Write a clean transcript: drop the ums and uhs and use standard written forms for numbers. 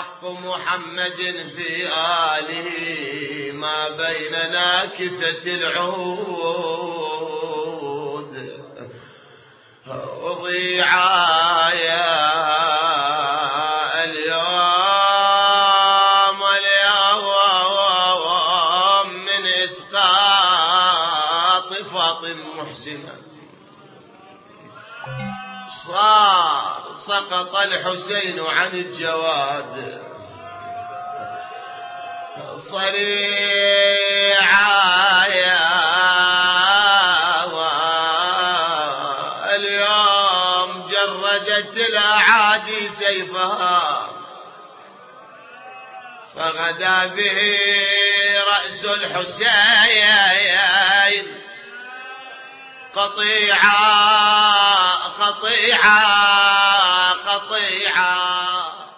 حق محمد في آله ما بيننا كثت العود وضيعا يا اليوم من إسقاط فاطم محسنة صار سقط الحسين عن الجواد صريعا يا اليوم جردت الأعادي سيفها فغدا به رأس الحسين قطيعا قطيعا قطيعا